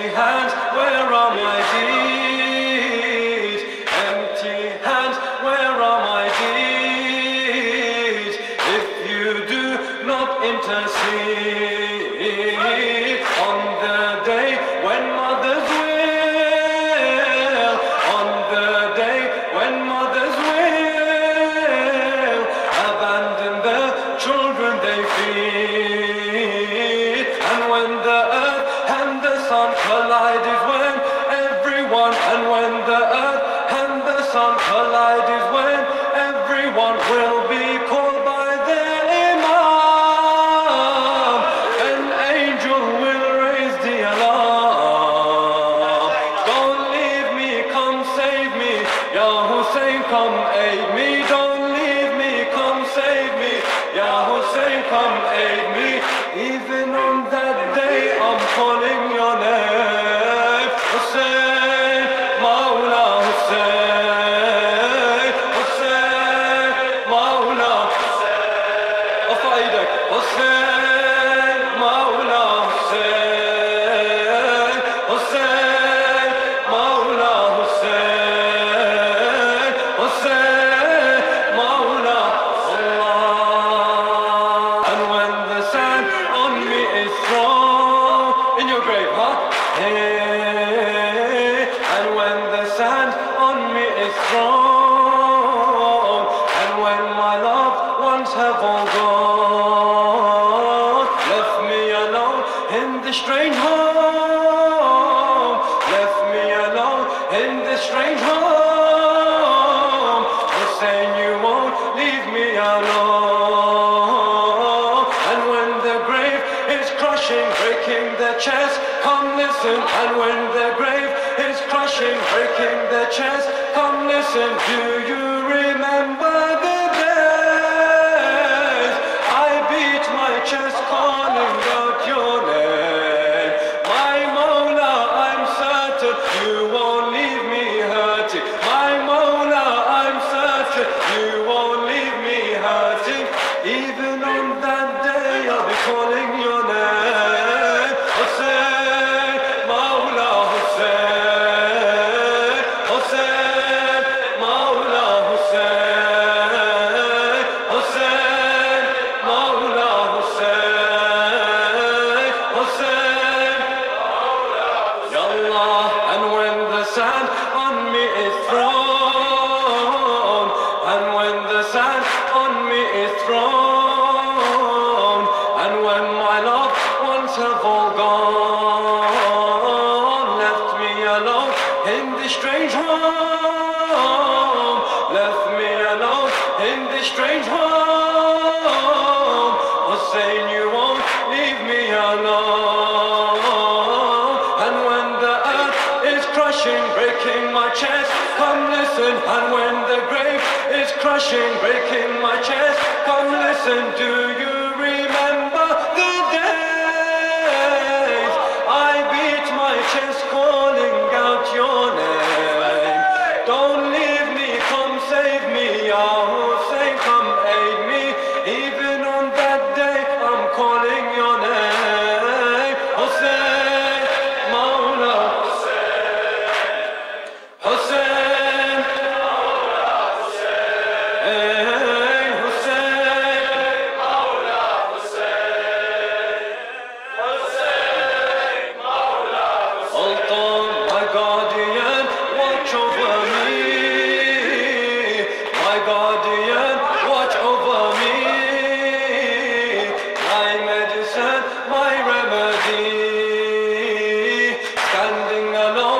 hands, where are my deeds? Empty hands, where are my deeds? If you do not intercede on the day when mothers will, on the day when mothers will abandon the children they feed, and when the earth and the sun collide is when everyone, and when the earth and the sun collide is when everyone will be called by their Imam. An angel will raise the alarm. Don't leave me, come save me. Ya Hussein, come aid me. Don't leave me, come save me. Ya Hussein, come aid me. Even on that day I'm calling your name. Hussein, Mawla Hussein, Hussein, Mawla Hussein. ارفع ايدك. Hussein, Mawla Hussein, Hussein, Mawla Hussein, Hussein, Mawla Allah. And when the sand on me is thrown in your grave, huh? Hey, and when the sand on me is thrown, and when my loved ones have all gone, left me alone in this strange home, left me alone in this strange home. Hussein, you won't leave me alone. And when the grave is crushing, breaking the chest, come listen. And when the grave is crushing, breaking the chest, come listen. Do you remember the days I beat my chest calling out your name? My Mawla, I'm certain you won't leave me hurting. My Mawla, I'm certain you won't leave me hurting. Even on that day I'll be calling your name. Hussein, Mawla Hussein, Hussein, Mawla Hussein, Hussein, Mawla Hussein, Hussein, Yallah. And when the sand on me is thrown, and when the sand on me is thrown, and when my loved ones have all gone, left me alone in this strange home, left me alone in this strange home. Hussein, you won't leave me alone. And when the earth is crushing, breaking my chest, come listen. And when the grave is crushing, breaking my chest, come listen. Do you remember the days I beat my chest calling out your name? Don't leave me, come save me. Ya Hussein, come aid me. Even on that day I'm calling your name. Hussein, Mawla Hussein, hey, Hussein, Sultan, my guardian, watch over me. My guardian, watch over me. My medicine, my remedy. Standing alone